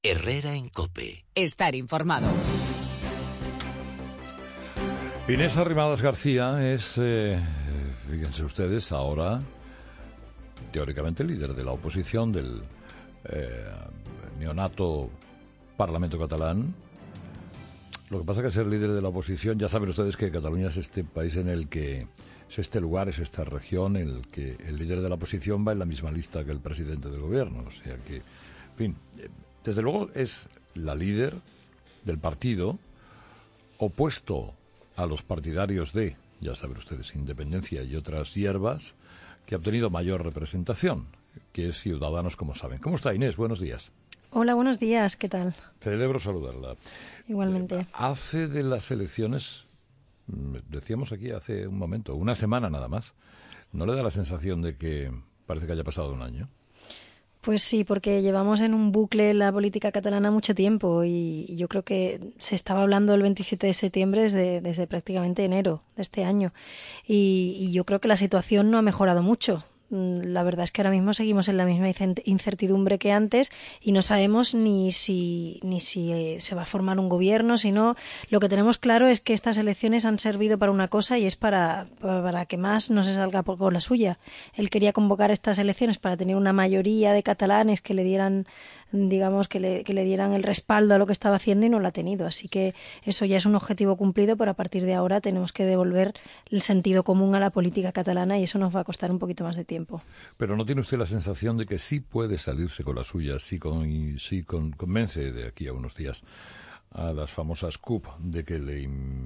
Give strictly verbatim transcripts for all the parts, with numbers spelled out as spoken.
Herrera en COPE. Estar informado. Inés Arrimadas García es, eh, fíjense ustedes, ahora teóricamente líder de la oposición del eh, neonato Parlamento catalán. Lo que pasa es que ser líder de la oposición, ya saben ustedes que Cataluña es este país en el que, es este lugar, es esta región en el que el líder de la oposición va en la misma lista que el presidente del gobierno. O sea que, en fin, desde luego es la líder del partido opuesto a los partidarios de, ya saben ustedes, Independencia y otras hierbas, que ha obtenido mayor representación, que es Ciudadanos, como saben. ¿Cómo está, Inés? Buenos días. Hola, buenos días, ¿qué tal? Celebro saludarla. Igualmente. Eh, hace de las elecciones, decíamos aquí hace un momento, una semana nada más, ¿no le da la sensación de que parece que haya pasado un año? Pues sí, porque llevamos en un bucle la política catalana mucho tiempo y yo creo que se estaba hablando el veintisiete de septiembre desde, desde prácticamente enero de este año y, y yo creo que la situación no ha mejorado mucho. La verdad es que ahora mismo seguimos en la misma incertidumbre que antes y no sabemos ni si ni si se va a formar un gobierno, sino lo que tenemos claro es que estas elecciones han servido para una cosa y es para, para que más no se salga por, por la suya. Él quería convocar estas elecciones para tener una mayoría de catalanes que le dieran digamos que le, que le dieran el respaldo a lo que estaba haciendo y no lo ha tenido. Así que eso ya es un objetivo cumplido, pero a partir de ahora tenemos que devolver el sentido común a la política catalana y eso nos va a costar un poquito más de tiempo. Pero ¿no tiene usted la sensación de que sí puede salirse con la suya, sí, con, sí con, convence de aquí a unos días a las famosas C U P de que le,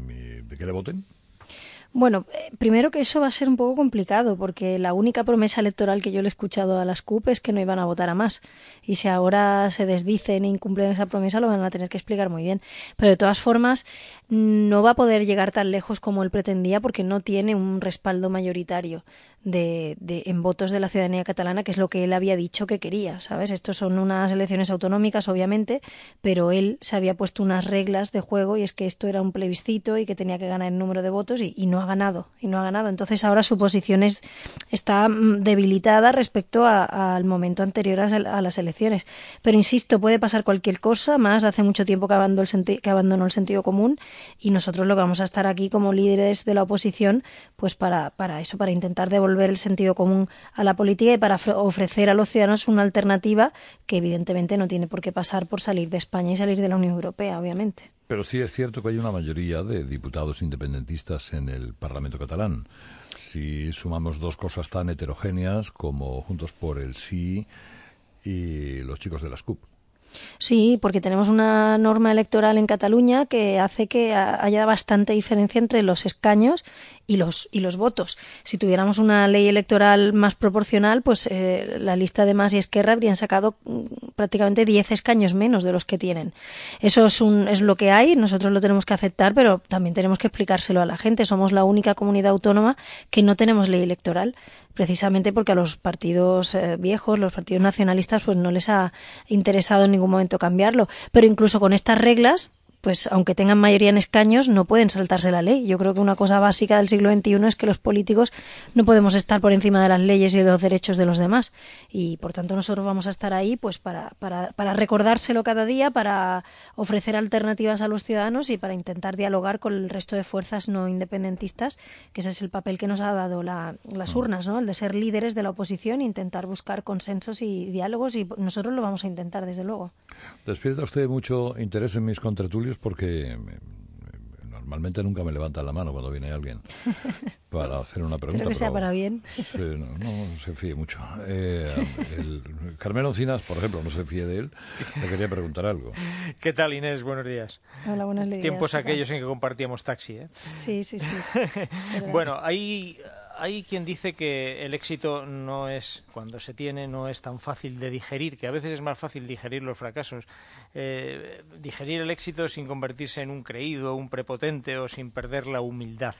de que le voten? Bueno, primero que eso va a ser un poco complicado porque la única promesa electoral que yo le he escuchado a las C U P es que no iban a votar a más. Y si ahora se desdicen e incumplen esa promesa lo van a tener que explicar muy bien. Pero de todas formas no va a poder llegar tan lejos como él pretendía porque no tiene un respaldo mayoritario de, de, en votos de la ciudadanía catalana, que es lo que él había dicho que quería, ¿sabes? Estos son unas elecciones autonómicas, obviamente, pero él se había puesto unas reglas de juego y es que esto era un plebiscito y que tenía que ganar el número de votos y, y no ha ganado, y no ha ganado. Entonces ahora su posición es, está debilitada respecto a, al momento anterior a, a las elecciones. Pero insisto, puede pasar cualquier cosa, más hace mucho tiempo que abandonó, el senti- que abandonó el sentido común y nosotros lo que vamos a estar aquí como líderes de la oposición, pues para, para eso, para intentar devolver el sentido común a la política y para ofrecer a los ciudadanos una alternativa que evidentemente no tiene por qué pasar por salir de España y salir de la Unión Europea, obviamente. Pero sí es cierto que hay una mayoría de diputados independentistas en el Parlamento catalán. Si sumamos dos cosas tan heterogéneas como Juntos por el Sí y los chicos de las C U P. Sí, porque tenemos una norma electoral en Cataluña que hace que haya bastante diferencia entre los escaños y los y los votos. Si tuviéramos una ley electoral más proporcional, pues eh, la lista de Mas y Esquerra habrían sacado prácticamente diez escaños menos de los que tienen. Eso es, un, es lo que hay, nosotros lo tenemos que aceptar, pero también tenemos que explicárselo a la gente. Somos la única comunidad autónoma que no tenemos ley electoral, precisamente porque a los partidos eh, viejos, los partidos nacionalistas, pues no les ha interesado en ningún momento cambiarlo. Pero incluso con estas reglas, pues aunque tengan mayoría en escaños, no pueden saltarse la ley. Yo creo que una cosa básica del siglo veintiuno es que los políticos no podemos estar por encima de las leyes y de los derechos de los demás. Y por tanto nosotros vamos a estar ahí pues para, para, para recordárselo cada día, para ofrecer alternativas a los ciudadanos y para intentar dialogar con el resto de fuerzas no independentistas, que ese es el papel que nos ha dado la, las urnas, ¿no? El de ser líderes de la oposición, intentar buscar consensos y diálogos, y nosotros lo vamos a intentar, desde luego. Despierta usted mucho interés en mis contertulios porque normalmente nunca me levantan la mano cuando viene alguien para hacer una pregunta. Espero que sea pero, para bien. Sí, no, no se fíe mucho. Eh, el, Carmelo Encinas, por ejemplo, no se fíe de él. Le quería preguntar algo. ¿Qué tal, Inés? Buenos días. Hola, buenos días. Tiempos aquellos en que compartíamos taxi, ¿eh? Sí, sí, sí. Bueno, hay... Hay quien dice que el éxito no es, cuando se tiene, no es tan fácil de digerir, que a veces es más fácil digerir los fracasos. Eh, digerir el éxito sin convertirse en un creído, un prepotente o sin perder la humildad.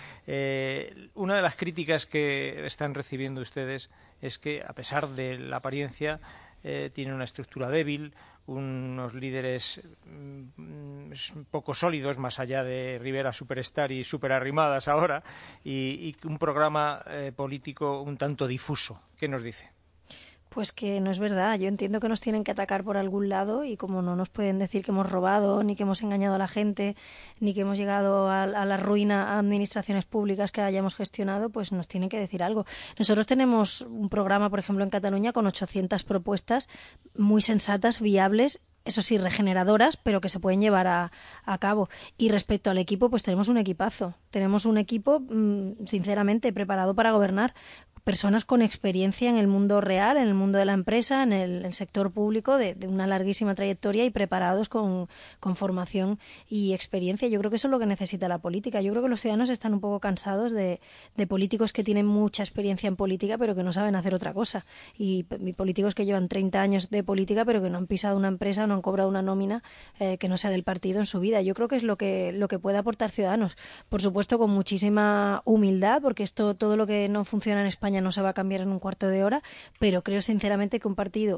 Eh, una de las críticas que están recibiendo ustedes es que, a pesar de la apariencia, eh, tienen una estructura débil, unos líderes mmm, poco sólidos, más allá de Rivera Superstar y Super Arrimadas ahora, y, y un programa eh, político un tanto difuso. ¿Qué nos dice? Pues que no es verdad. Yo entiendo que nos tienen que atacar por algún lado y como no nos pueden decir que hemos robado, ni que hemos engañado a la gente, ni que hemos llegado a, a la ruina a administraciones públicas que hayamos gestionado, pues nos tienen que decir algo. Nosotros tenemos un programa, por ejemplo, en Cataluña con ochocientas propuestas muy sensatas, viables, eso sí, regeneradoras, pero que se pueden llevar a, a cabo. Y respecto al equipo, pues tenemos un equipazo. Tenemos un equipo, mmm, sinceramente, preparado para gobernar. Personas con experiencia en el mundo real, en el mundo de la empresa, en el, el sector público, de, de una larguísima trayectoria y preparados con, con formación y experiencia. Yo creo que eso es lo que necesita la política. Yo creo que los ciudadanos están un poco cansados de, de políticos que tienen mucha experiencia en política pero que no saben hacer otra cosa. Y, y políticos que llevan treinta años de política pero que no han pisado una empresa, no han cobrado una nómina eh, que no sea del partido en su vida. Yo creo que es lo que, lo que puede aportar Ciudadanos. Por supuesto, con muchísima humildad, porque esto, todo lo que no funciona en España no se va a cambiar en un cuarto de hora, pero creo sinceramente que un partido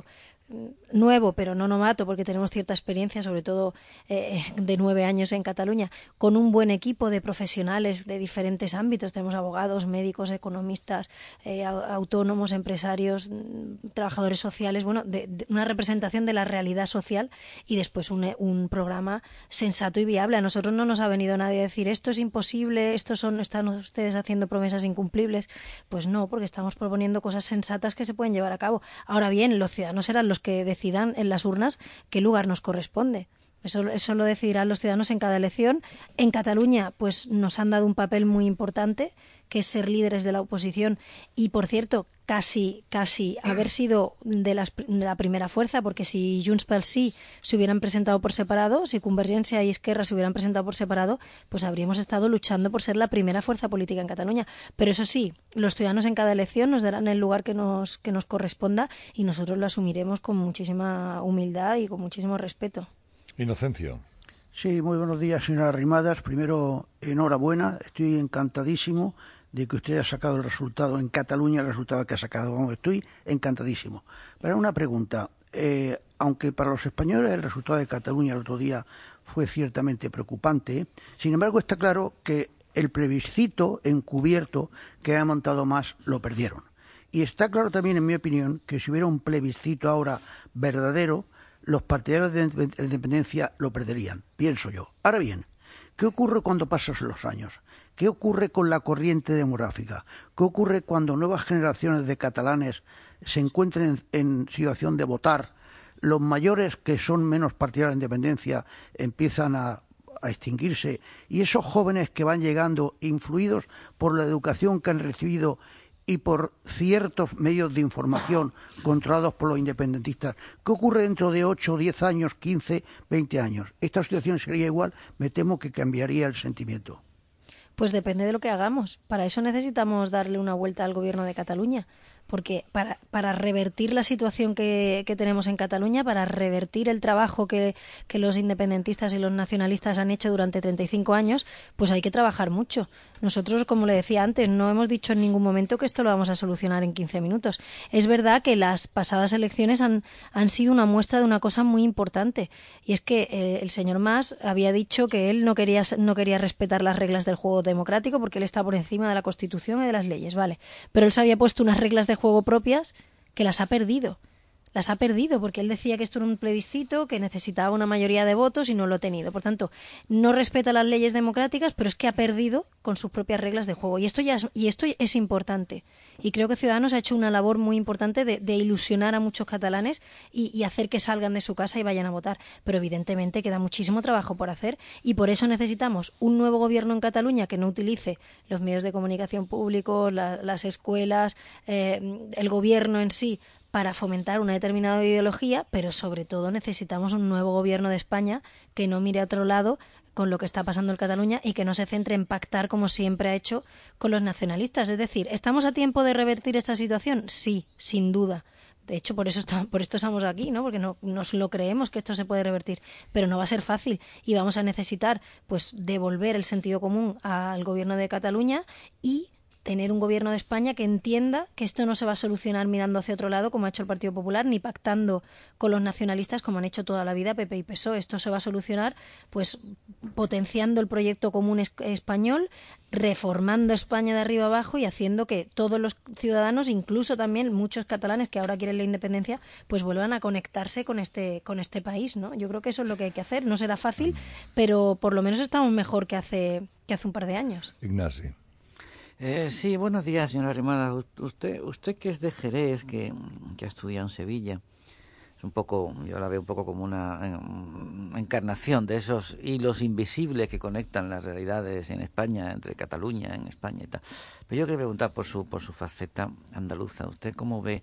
nuevo, pero no novato, porque tenemos cierta experiencia, sobre todo eh, de nueve años en Cataluña, con un buen equipo de profesionales de diferentes ámbitos. Tenemos abogados, médicos, economistas, eh, autónomos, empresarios, trabajadores sociales, bueno, de, de una representación de la realidad social y después un, un programa sensato y viable. A nosotros no nos ha venido nadie a decir esto es imposible, estos son, están ustedes haciendo promesas incumplibles. Pues no, porque estamos proponiendo cosas sensatas que se pueden llevar a cabo. Ahora bien, los ciudadanos serán los que decidan en las urnas qué lugar nos corresponde. Eso, eso lo decidirán los ciudadanos en cada elección. En Cataluña, pues nos han dado un papel muy importante, que es ser líderes de la oposición y, por cierto, casi casi haber sido de, las, de la primera fuerza, porque si Junts pel Sí se hubieran presentado por separado, si Convergencia y Esquerra se hubieran presentado por separado, pues habríamos estado luchando por ser la primera fuerza política en Cataluña. Pero eso sí, los ciudadanos en cada elección nos darán el lugar que nos, que nos corresponda y nosotros lo asumiremos con muchísima humildad y con muchísimo respeto. Inocencio. Sí, muy buenos días, señora Arrimadas. Primero, enhorabuena. Estoy encantadísimo de que usted haya sacado el resultado en Cataluña, el resultado que ha sacado. Vamos, estoy encantadísimo. Pero una pregunta. Eh, aunque para los españoles el resultado de Cataluña el otro día fue ciertamente preocupante, sin embargo está claro que el plebiscito encubierto que ha montado Mas lo perdieron. Y está claro también, en mi opinión, que si hubiera un plebiscito ahora verdadero, los partidarios de la independencia lo perderían, pienso yo. Ahora bien, ¿qué ocurre cuando pasan los años? ¿Qué ocurre con la corriente demográfica? ¿Qué ocurre cuando nuevas generaciones de catalanes se encuentren en, en situación de votar? Los mayores, que son menos partidarios de la independencia, empiezan a, a extinguirse y esos jóvenes que van llegando, influidos por la educación que han recibido y por ciertos medios de información controlados por los independentistas. ¿Qué ocurre dentro de ocho, diez años, quince, veinte años? ¿Esta situación sería igual? Me temo que cambiaría el sentimiento. Pues depende de lo que hagamos. Para eso necesitamos darle una vuelta al gobierno de Cataluña. Porque para, para revertir la situación que, que tenemos en Cataluña, para revertir el trabajo que, que los independentistas y los nacionalistas han hecho durante treinta y cinco años, pues hay que trabajar mucho. Nosotros, como le decía antes, no hemos dicho en ningún momento que esto lo vamos a solucionar en quince minutos. Es verdad que las pasadas elecciones han, han sido una muestra de una cosa muy importante, y es que eh, el señor Mas había dicho que él no quería, no quería respetar las reglas del juego democrático porque él está por encima de la Constitución y de las leyes, vale. Pero él se había puesto unas reglas de juego propias que las ha perdido. Las ha perdido porque él decía que esto era un plebiscito, que necesitaba una mayoría de votos y no lo ha tenido. Por tanto, no respeta las leyes democráticas, pero es que ha perdido con sus propias reglas de juego. Y esto ya es, y esto es importante. Y creo que Ciudadanos ha hecho una labor muy importante de, de ilusionar a muchos catalanes y, y hacer que salgan de su casa y vayan a votar. Pero evidentemente queda muchísimo trabajo por hacer y por eso necesitamos un nuevo gobierno en Cataluña que no utilice los medios de comunicación públicos, la, las escuelas, eh, el gobierno en sí, para fomentar una determinada ideología, pero sobre todo necesitamos un nuevo gobierno de España que no mire a otro lado con lo que está pasando en Cataluña y que no se centre en pactar como siempre ha hecho con los nacionalistas. Es decir, ¿estamos a tiempo de revertir esta situación? Sí, sin duda. De hecho, por eso está, por esto estamos aquí, ¿no? Porque no nos lo creemos que esto se puede revertir, pero no va a ser fácil y vamos a necesitar, pues, devolver el sentido común al gobierno de Cataluña y tener un gobierno de España que entienda que esto no se va a solucionar mirando hacia otro lado, como ha hecho el Partido Popular, ni pactando con los nacionalistas, como han hecho toda la vida P P y P S O E. Esto se va a solucionar pues potenciando el proyecto común es- español, reformando España de arriba abajo y haciendo que todos los ciudadanos, incluso también muchos catalanes que ahora quieren la independencia, pues vuelvan a conectarse con este con este país, ¿no? Yo creo que eso es lo que hay que hacer. No será fácil, pero por lo menos estamos mejor que hace que hace un par de años. Ignacio. Eh, sí, buenos días, señora Arrimadas. Usted, usted que es de Jerez, que, que ha estudiado en Sevilla, es un poco, yo la veo un poco como una en, encarnación de esos hilos invisibles que conectan las realidades en España, entre Cataluña, en España y tal. Pero yo quería preguntar por su por su faceta andaluza. ¿Usted cómo ve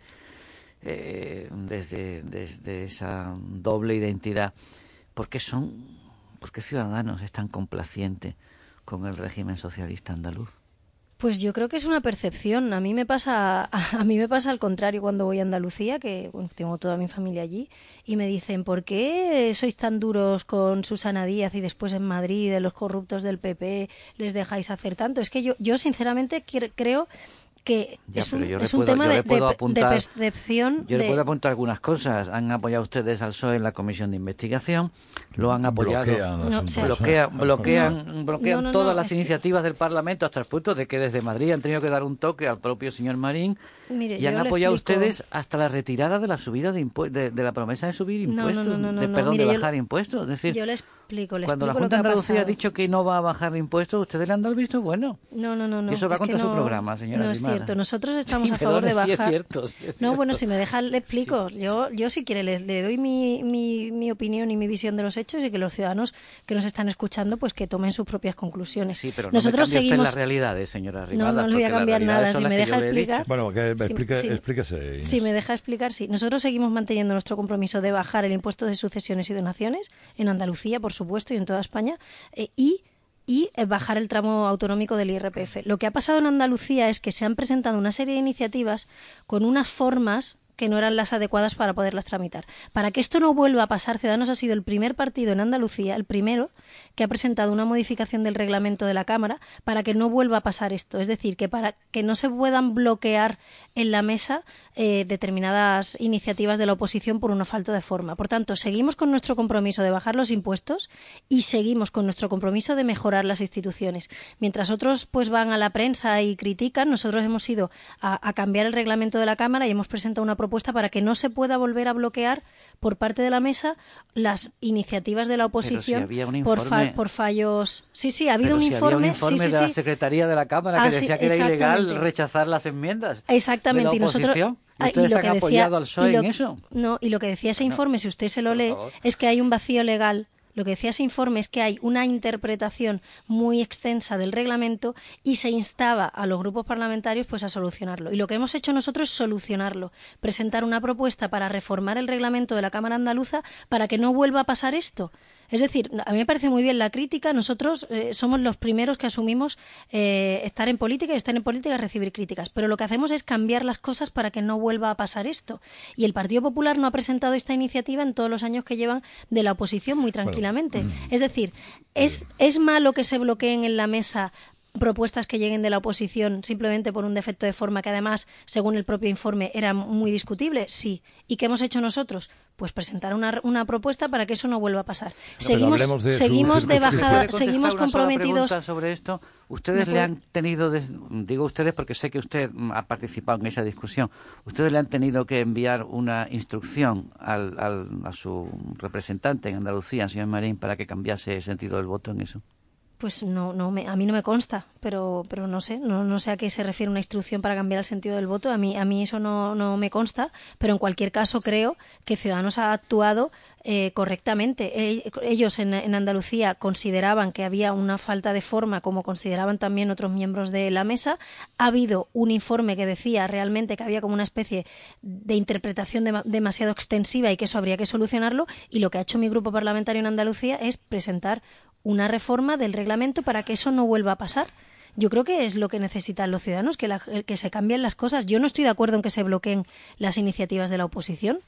eh, desde, desde esa doble identidad? ¿Por qué son, por qué Ciudadanos es tan complaciente con el régimen socialista andaluz? Pues yo creo que es una percepción. A mí me pasa, a mí me pasa al contrario cuando voy a Andalucía, que bueno, tengo toda mi familia allí, y me dicen, ¿por qué sois tan duros con Susana Díaz y después en Madrid, de los corruptos del P P, les dejáis hacer tanto? Es que yo, yo sinceramente quiero- creo que Ya, es un, pero yo le es un puedo- tema yo de, le puedo de- apuntar- de percepción. Yo le de- puedo apuntar algunas cosas. Han apoyado ustedes al P S O E en la comisión de investigación, lo han apoyado. Bloquean No, asuntos. o sea, Bloquean, bloquean, No, bloquean no, no, todas no, las es que- iniciativas del Parlamento hasta el punto de que desde Madrid han tenido que dar un toque al propio señor Marín Mire, y han yo le apoyado explico- ustedes hasta la retirada de la subida de impu- de, de la promesa de subir No, no, impuestos, no, no, de no, perdón, mire, de yo bajar le- impuestos. Es decir, Yo le explico, le cuando la explico lo Junta que de ha Andalucía ha pasado. dicho que no va a bajar impuestos, ustedes le han dado el visto bueno. No, no, no, no. Y eso va es que contra su no- programa, señora No es Arrimadas. cierto. Nosotros estamos Sí, a favor de perdone, sí bajar. es cierto, sí es No, cierto. bueno, si me deja le explico. Yo, yo si quiere le, le doy mi, mi, mi opinión y mi visión de los hechos y que los ciudadanos que nos están escuchando, pues que tomen sus propias conclusiones. Sí, pero no Nosotros me cambie seguimos. usted las realidades, señora No, Arrimadas. no le voy a porque las cambiar realidades nada. son Si las me que yo deja le he dicho. explicar. Bueno, que Sí, explique, sí. explíquese, Inés. Si me deja explicar, sí. Nosotros seguimos manteniendo nuestro compromiso de bajar el impuesto de sucesiones y donaciones en Andalucía, por supuesto, y en toda España, eh, y y eh, bajar el tramo autonómico del I R P F. Lo que ha pasado en Andalucía es que se han presentado una serie de iniciativas con unas formas que no eran las adecuadas para poderlas tramitar. Para que esto no vuelva a pasar, Ciudadanos ha sido el primer partido en Andalucía, el primero, que ha presentado una modificación del reglamento de la Cámara para que no vuelva a pasar esto. Es decir, que para que no se puedan bloquear en la mesa eh, determinadas iniciativas de la oposición por una falta de forma. Por tanto, seguimos con nuestro compromiso de bajar los impuestos y seguimos con nuestro compromiso de mejorar las instituciones. Mientras otros pues van a la prensa y critican, nosotros hemos ido a, a cambiar el reglamento de la Cámara y hemos presentado una propuesta para que no se pueda volver a bloquear por parte de la mesa las iniciativas de la oposición Pero si había un por, informe- fa- por fallos. Sí, sí, ha habido Pero un, si informe, había un informe sí, sí, de la sí. Secretaría de la Cámara Ah, que sí, decía que era ilegal exactamente. rechazar las enmiendas Exactamente, de y la nosotros oposición. ah, y Ustedes lo han que decía- apoyado al P S O E y lo- en eso. No, y lo que decía ese No, informe, si usted se lo por lee, favor. es que hay un vacío legal. Lo que decía ese informe es que hay una interpretación muy extensa del reglamento y se instaba a los grupos parlamentarios pues a solucionarlo. Y lo que hemos hecho nosotros es solucionarlo, presentar una propuesta para reformar el reglamento de la Cámara Andaluza para que no vuelva a pasar esto. Es decir, a mí me parece muy bien la crítica. Nosotros eh, somos los primeros que asumimos eh, estar en política y estar en política es recibir críticas. Pero lo que hacemos es cambiar las cosas para que no vuelva a pasar esto. Y el Partido Popular no ha presentado esta iniciativa en todos los años que llevan de la oposición muy tranquilamente. Es decir, es, es malo que se bloqueen en la mesa propuestas que lleguen de la oposición simplemente por un defecto de forma que además, según el propio informe, era muy discutible. Sí. ¿Y qué hemos hecho nosotros? Pues presentar una, una propuesta para que eso no vuelva a pasar. pero seguimos hablemos de su seguimos de circunscripción. bajada, ¿Puede contestar seguimos una sola comprometidos. pregunta sobre esto? ¿Ustedes ¿Me le puede? han tenido, des- digo ustedes porque sé que usted mm, ha participado en esa discusión, ¿ustedes le han tenido que enviar una instrucción al, al- a su representante en Andalucía, el señor Marín, para que cambiase el sentido del voto en eso? Pues no, no me, a mí no me consta, pero, pero no sé, no, no sé a qué se refiere una instrucción para cambiar el sentido del voto. A mí, a mí eso no, no me consta, pero en cualquier caso creo que Ciudadanos ha actuado eh, correctamente. Eh, ellos en, en Andalucía consideraban que había una falta de forma, como consideraban también otros miembros de la mesa. Ha habido un informe que decía realmente que había como una especie de interpretación de, demasiado extensiva y que eso habría que solucionarlo. Y lo que ha hecho mi grupo parlamentario en Andalucía es presentar una reforma del reglamento para que eso no vuelva a pasar. Yo creo que es lo que necesitan los ciudadanos, que, la, que se cambien las cosas. Yo no estoy de acuerdo en que se bloqueen las iniciativas de la oposición.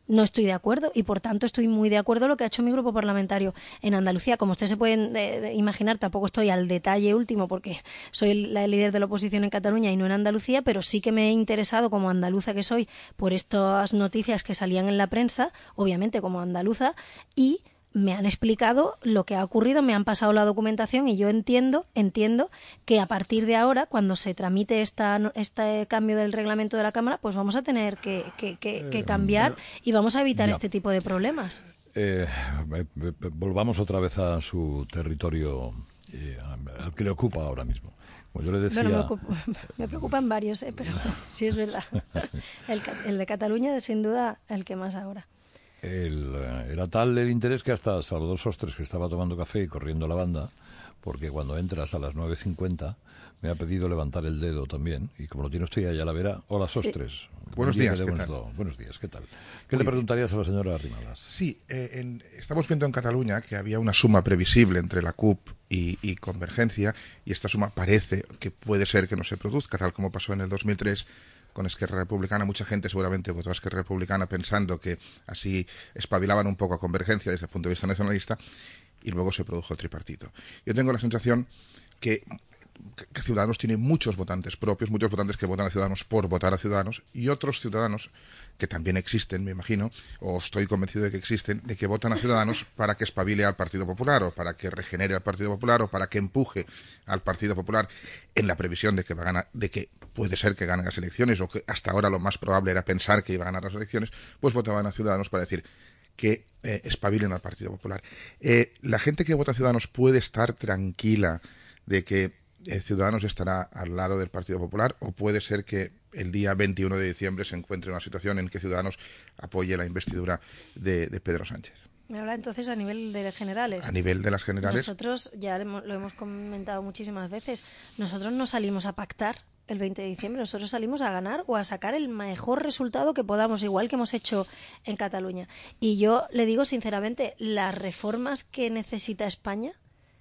no estoy de acuerdo y por tanto estoy muy de acuerdo en lo que ha hecho mi grupo parlamentario en Andalucía. Como ustedes se pueden eh, imaginar, tampoco estoy al detalle último porque soy la líder de la oposición en Cataluña y no en Andalucía, pero sí que me he interesado como andaluza que soy por estas noticias que salían en la prensa, obviamente como andaluza, y me han explicado lo que ha ocurrido, me han pasado la documentación y yo entiendo, entiendo que a partir de ahora, cuando se tramite esta, este cambio del reglamento de la Cámara, pues vamos a tener que, que, que, que cambiar y vamos a evitar ya. este tipo de problemas. Eh, volvamos otra vez a su territorio, eh, al que le ocupa ahora mismo. Como yo le decía... Bueno, me, ocupo, me preocupan varios, eh, pero sí es verdad. El, el de Cataluña es sin duda el que más ahora. El, era tal el interés que hasta Salvador Sostres, que estaba tomando café y corriendo la banda, porque cuando entras a las nueve cincuenta me ha pedido levantar el dedo también, y como lo tiene usted allá la vera, hola Sostres. Sí. Buenos días, ¿qué tal? Buenos días, ¿qué tal? ¿Qué Muy le preguntarías bien. a la señora Arrimadas? Sí, eh, en, estamos viendo en Cataluña que había una suma previsible entre la C U P y, y Convergencia, y esta suma parece que puede ser que no se produzca, tal como pasó en el dos mil tres con Esquerra Republicana. Mucha gente seguramente votó a Esquerra Republicana pensando que así espabilaban un poco a Convergencia desde el punto de vista nacionalista, y luego se produjo el tripartito. Yo tengo la sensación que, que Ciudadanos tiene muchos votantes propios, muchos votantes que votan a Ciudadanos por votar a Ciudadanos, y otros ciudadanos que también existen, me imagino, o estoy convencido de que existen, de que votan a Ciudadanos para que espabile al Partido Popular, o para que regenere al Partido Popular, o para que empuje al Partido Popular, en la previsión de que va a ganar, de que puede ser que gane las elecciones, o que hasta ahora lo más probable era pensar que iba a ganar las elecciones, pues votaban a Ciudadanos para decir que eh, espabilen al Partido Popular. Eh, la gente que vota a Ciudadanos puede estar tranquila de que eh, Ciudadanos estará al lado del Partido Popular, o puede ser que el día veintiuno de diciembre se encuentre una situación en que Ciudadanos apoye la investidura de, de Pedro Sánchez. Me habla entonces a nivel de generales. A nivel de las generales. Nosotros, ya lo hemos comentado muchísimas veces, nosotros no salimos a pactar el veinte de diciembre, nosotros salimos a ganar o a sacar el mejor resultado que podamos, igual que hemos hecho en Cataluña. Y yo le digo sinceramente, las reformas que necesita España,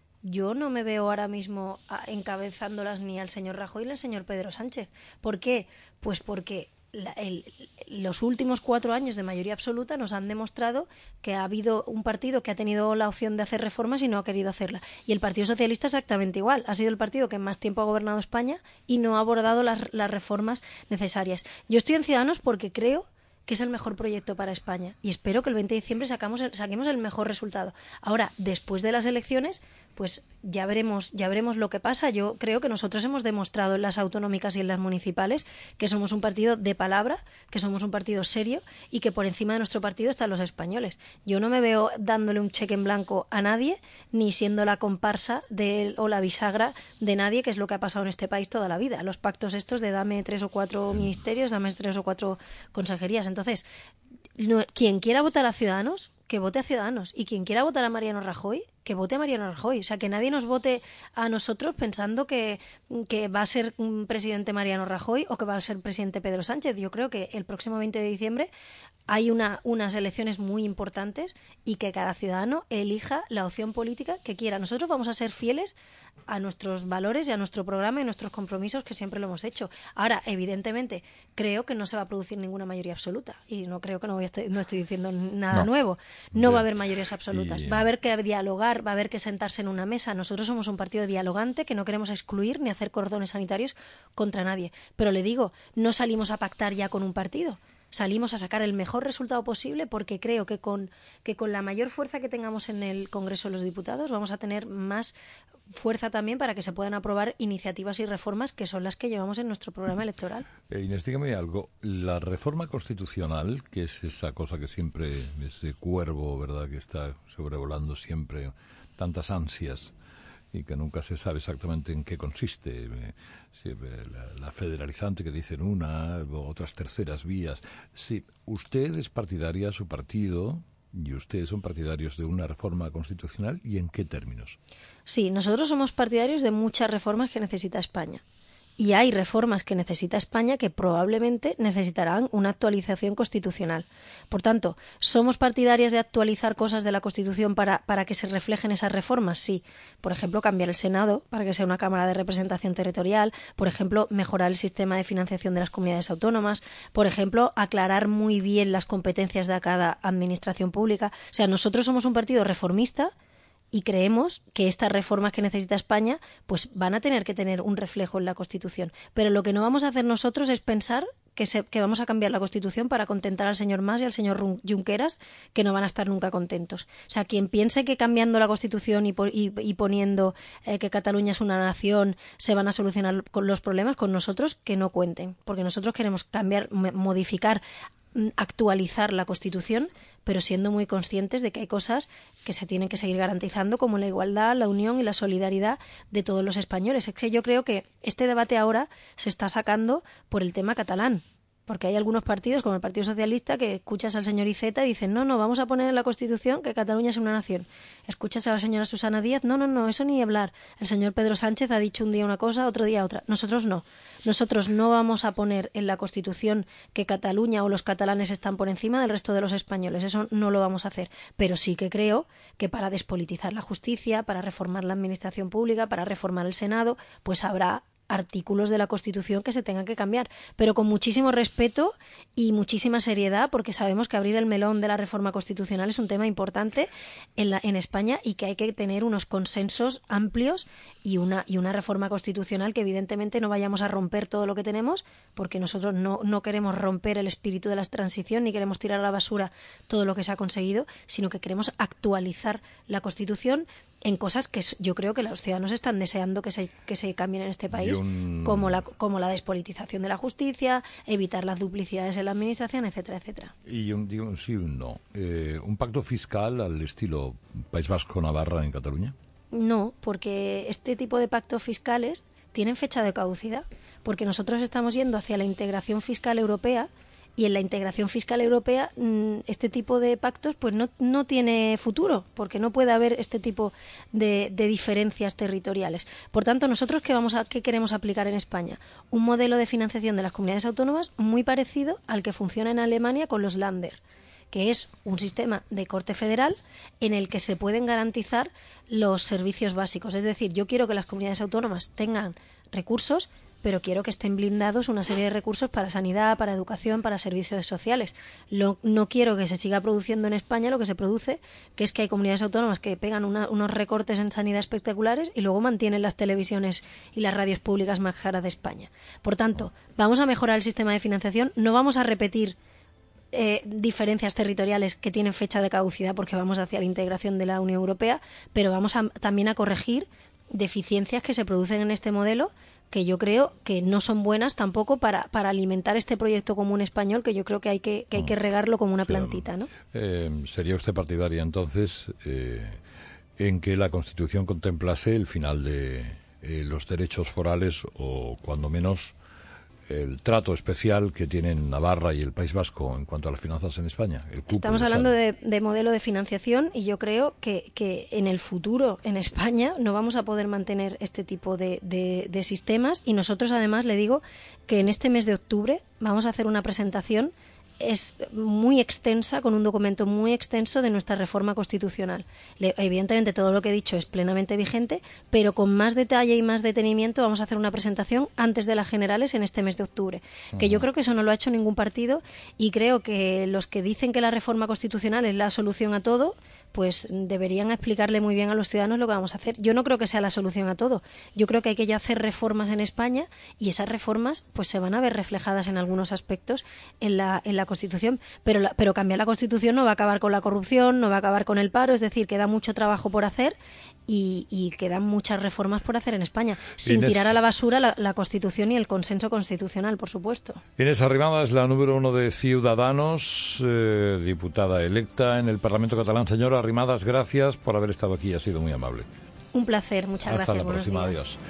yo no me veo ahora mismo encabezándolas ni al señor Rajoy ni al señor Pedro Sánchez. ¿Por qué? Pues porque la, el, los últimos cuatro años de mayoría absoluta nos han demostrado que ha habido un partido que ha tenido la opción de hacer reformas y no ha querido hacerla. Y el Partido Socialista exactamente igual. Ha sido el partido que más tiempo ha gobernado España y no ha abordado las, las reformas necesarias. Yo estoy en Ciudadanos porque creo que es el mejor proyecto para España y espero que el veinte de diciembre sacamos el, saquemos el mejor resultado. Ahora, después de las elecciones, pues ya veremos, ya veremos lo que pasa. Yo creo que nosotros hemos demostrado en las autonómicas y en las municipales que somos un partido de palabra, que somos un partido serio y que por encima de nuestro partido están los españoles. Yo no me veo dándole un cheque en blanco a nadie, ni siendo la comparsa de, o la bisagra de nadie, que es lo que ha pasado en este país toda la vida. Los pactos estos de dame tres o cuatro ministerios, dame tres o cuatro consejerías. Entonces, no, quien quiera votar a Ciudadanos, que vote a Ciudadanos. Y quien quiera votar a Mariano Rajoy, que vote a Mariano Rajoy. O sea, que nadie nos vote a nosotros pensando que, que va a ser un presidente Mariano Rajoy o que va a ser presidente Pedro Sánchez. Yo creo que el próximo veinte de diciembre hay una, unas elecciones muy importantes y que cada ciudadano elija la opción política que quiera. Nosotros vamos a ser fieles a nuestros valores y a nuestro programa y a nuestros compromisos, que siempre lo hemos hecho. Ahora, evidentemente, creo que no se va a producir ninguna mayoría absoluta y no creo que no, voy a estar, no estoy diciendo nada no. nuevo. No Bien. va a haber mayorías absolutas. Y... va a haber que dialogar, va a haber que sentarse en una mesa. Nosotros somos un partido dialogante que no queremos excluir ni hacer cordones sanitarios contra nadie. Pero le digo, no salimos a pactar ya con un partido. Salimos a sacar el mejor resultado posible porque creo que con, que con la mayor fuerza que tengamos en el Congreso de los Diputados vamos a tener más fuerza también para que se puedan aprobar iniciativas y reformas que son las que llevamos en nuestro programa electoral. Eh, Inés, dígame algo. La reforma constitucional, que es esa cosa que siempre, ese cuervo, ¿verdad?, que está sobrevolando siempre tantas ansias y que nunca se sabe exactamente en qué consiste. Sí, la, la federalizante que dicen una, otras terceras vías. Sí, usted es partidaria, su partido y ustedes son partidarios de una reforma constitucional, ¿y en qué términos? Sí, nosotros somos partidarios de muchas reformas que necesita España. y hay reformas que necesita España que probablemente necesitarán una actualización constitucional. Por tanto, ¿somos partidarias de actualizar cosas de la Constitución para, para que se reflejen esas reformas? Sí. Por ejemplo, cambiar el Senado para que sea una Cámara de Representación Territorial, por ejemplo, mejorar el sistema de financiación de las comunidades autónomas, por ejemplo, aclarar muy bien las competencias de cada administración pública. O sea, nosotros somos un partido reformista y creemos que estas reformas que necesita España pues van a tener que tener un reflejo en la Constitución. Pero lo que no vamos a hacer nosotros es pensar que, se, que vamos a cambiar la Constitución para contentar al señor Mas y al señor Junqueras, que no van a estar nunca contentos. O sea, quien piense que cambiando la Constitución y, y, y poniendo eh, que Cataluña es una nación se van a solucionar con los problemas, con nosotros que no cuenten. Porque nosotros queremos cambiar, modificar, actualizar la Constitución, pero siendo muy conscientes de que hay cosas que se tienen que seguir garantizando, como la igualdad, la unión y la solidaridad de todos los españoles. Es que yo creo que este debate ahora se está sacando por el tema catalán, porque hay algunos partidos, como el Partido Socialista, que escuchas al señor Iceta y dicen, no, no, vamos a poner en la Constitución que Cataluña es una nación. Escuchas a la señora Susana Díaz, no, no, no, eso ni hablar. El señor Pedro Sánchez ha dicho un día una cosa, otro día otra. Nosotros no. Nosotros no vamos a poner en la Constitución que Cataluña o los catalanes están por encima del resto de los españoles. Eso no lo vamos a hacer. Pero sí que creo que para despolitizar la justicia, para reformar la administración pública, para reformar el Senado, pues habrá artículos de la Constitución que se tengan que cambiar, pero con muchísimo respeto y muchísima seriedad, porque sabemos que abrir el melón de la reforma constitucional es un tema importante en, la, en España y que hay que tener unos consensos amplios y una, y una reforma constitucional que evidentemente no vayamos a romper todo lo que tenemos, porque nosotros no, no queremos romper el espíritu de la transición ni queremos tirar a la basura todo lo que se ha conseguido, sino que queremos actualizar la Constitución en cosas que yo creo que los ciudadanos están deseando que se, que se cambien en este país, un... como, la, como la despolitización de la justicia, evitar las duplicidades en la administración, etcétera, etcétera. Y un, digo, sí, un no. Eh, ¿Un pacto fiscal al estilo País Vasco-Navarra en Cataluña? No, porque este tipo de pactos fiscales tienen fecha de caducidad, porque nosotros estamos yendo hacia la integración fiscal europea. Y en la integración fiscal europea este tipo de pactos pues no, no tiene futuro, porque no puede haber este tipo de, de diferencias territoriales. Por tanto, nosotros ¿qué, vamos a, qué queremos aplicar en España? Un modelo de financiación de las comunidades autónomas muy parecido al que funciona en Alemania con los Länder, que es un sistema de corte federal en el que se pueden garantizar los servicios básicos. Es decir, yo quiero que las comunidades autónomas tengan recursos, pero quiero que estén blindados una serie de recursos para sanidad, para educación, para servicios sociales. Lo, no quiero que se siga produciendo en España lo que se produce, que es que hay comunidades autónomas que pegan una, unos recortes en sanidad espectaculares y luego mantienen las televisiones y las radios públicas más caras de España. Por tanto, vamos a mejorar el sistema de financiación, no vamos a repetir Eh, diferencias territoriales que tienen fecha de caducidad porque vamos hacia la integración de la Unión Europea, pero vamos a, también a corregir deficiencias que se producen en este modelo que yo creo que no son buenas tampoco para, para alimentar este proyecto común español, que yo creo que hay que, que, hay que regarlo como una plantita, ¿no? Eh, ¿Sería usted partidaria entonces eh, en que la Constitución contemplase el final de eh, los derechos forales o cuando menos el trato especial que tienen Navarra y el País Vasco en cuanto a las finanzas en España? El cupo Estamos hablando de, de modelo de financiación y yo creo que, que en el futuro en España no vamos a poder mantener este tipo de, de, de sistemas y nosotros además le digo que en este mes de octubre vamos a hacer una presentación es muy extensa, con un documento muy extenso de nuestra reforma constitucional. Le, evidentemente todo lo que he dicho es plenamente vigente, pero con más detalle y más detenimiento vamos a hacer una presentación antes de las generales en este mes de octubre, uh-huh. que yo creo que eso no lo ha hecho ningún partido y creo que los que dicen que la reforma constitucional es la solución a todo, pues deberían explicarle muy bien a los ciudadanos lo que vamos a hacer. Yo no creo que sea la solución a todo. Yo creo que hay que ya hacer reformas en España y esas reformas pues se van a ver reflejadas en algunos aspectos en la, en la Constitución. Pero, la, pero cambiar la Constitución no va a acabar con la corrupción, no va a acabar con el paro, es decir, queda mucho trabajo por hacer y, y quedan muchas reformas por hacer en España, sin Inés, tirar a la basura la, la Constitución y el consenso constitucional, por supuesto. Inés Arrimadas es la número uno de Ciudadanos, eh, diputada electa en el Parlamento catalán. Señora Arrimadas, gracias por haber estado aquí, ha sido muy amable. Un placer, muchas Hasta gracias. Hasta la próxima, días. adiós.